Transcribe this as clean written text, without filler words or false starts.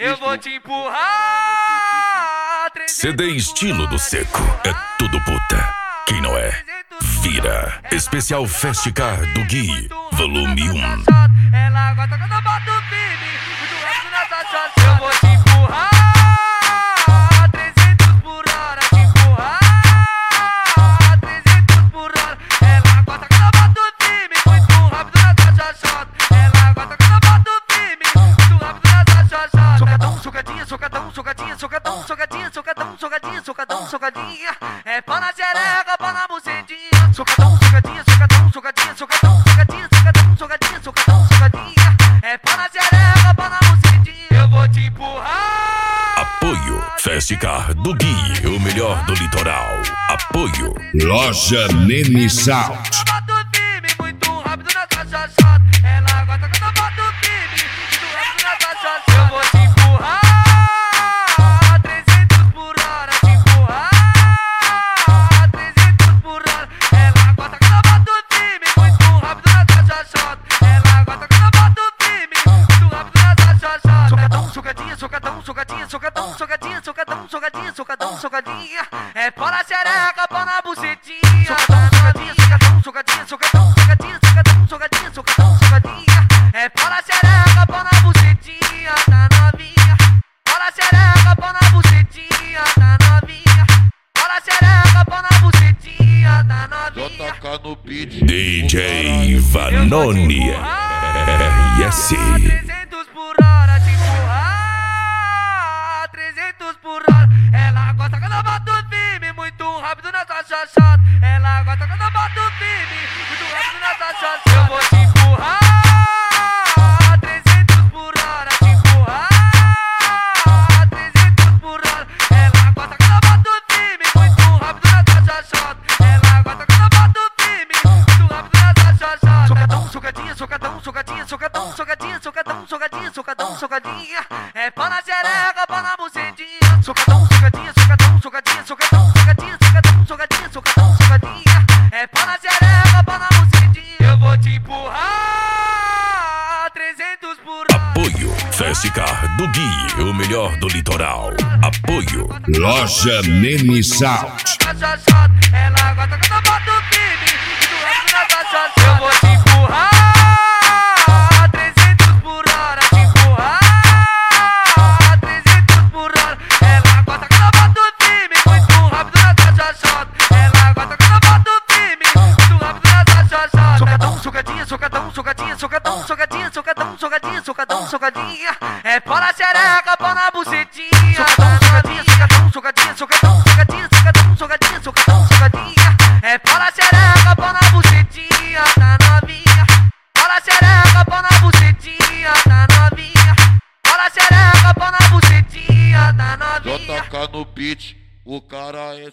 Eu vou te empurrar. CD Estilo do Seco. É tudo puta. Quem não é, vira. Especial Festicar do Gui, volume 1. Ela gosta quando eu boto o firme, muito rápido nessa chance. Eu vou te empurrar. 300 por hora, te empurrar. 300 por hora. Ela gosta quando eu boto o firme, muito rápido nessa chachota. Ela gosta quando eu boto o firme, muito rápido nessa chachota. Socadão, socadinha, socadão, socadinha, socadão, socadinha, socadão, socadinha, socadão, socadinha. É pau na xereca, pau na bucetinha. Socadão, socadinha, socadão, socadinha, socadão, socadinha, socadão, socadinha, socadão, socadinha. É pau na xereca, pau na bucetinha. Eu vou te empurrar. Apoio Festicar do Gui, o melhor do litoral. Apoio Loja Nene Sound. Boto o firme, muito rápido nessa chachota. Ela gosta quando eu boto o firme, muito rápido nessa chachota. Eu vou te empurrar. 300 por hora, te empurrar. 300 por hora. Ela gosta quando eu boto o firme, muito rápido nessa chachota. Ela gosta quando eu boto o firme, muito rápido nessa chachota. Socadão, socadinha, socadão, socadinha, socadão, socadinha, socadão, socadinha, socadão, socadinha. É pau na xereca, pau na bucetinha. Socadão, socadinha, socadão, socadinha, socadão, socadinha, socadão, socadinha, socadão, socadinha. É pau na xereca, pau na bucetinha, tá novinha. Pau na xereca, pau na bucetinha, tá novinha. Pau na xereca, pau na bucetinha, tá novinha. Toca no beat. DJ Vanoni RS. 300 por hora, te empurrar. 300 por hora. Ela gosta quando eu boto o firme, muito rápido nessa chachota. Ela gosta quando eu boto o firme, muito rápido nessa chachota. Eu vou te empurrar. 300 por hora, te empurrar. 300 por hora. Ela gosta quando eu boto o firme, muito rápido nessa chachota. Ela gosta quando eu boto o firme, muito rápido nessa chachota. Socadão, socadinha, socadão, socadinha, socadão, socadinha, socadão, socadinha, socadão, socadinha. É pau na xereca, pau na bucetinha. Socadão, socadinha, socadão, socadinha, socadão, socadinha, socadão, socadinha, socadão, socadinha. É pau na xereca, pau na bucetinha. Eu vou te empurrar. 300 por hora. Apoio Festicar do Gui, o melhor do litoral. Apoio Loja Nene Sound. Ela gosta quando eu boto o firme, muito rápido nessa chachota. Eu vou te empurrar. 300 por hora, te empurrar. 300 por hora. Ela gosta quando eu boto o firme, muito rápido nessa chachota. Ela gosta quando eu boto o firme, muito rápido nessa chachota. Socadão, socadinha, socadão, socadinha, socadão, socadinha, socadão, socadinha, socadão, socadinha. É pau na xereca, pau na bucetinha. Socadão, socadinha, socadão, socadinha, socadão, socadinha, socadão, socadinha, socadão, socadinha. É pau na xereca, pau na bucetinha, tá novinha. Pau na xereca, pau na bucetinha, tá novinha. Pau na xereca, pau na bucetinha, tá novinha. Toca no beat. O cara é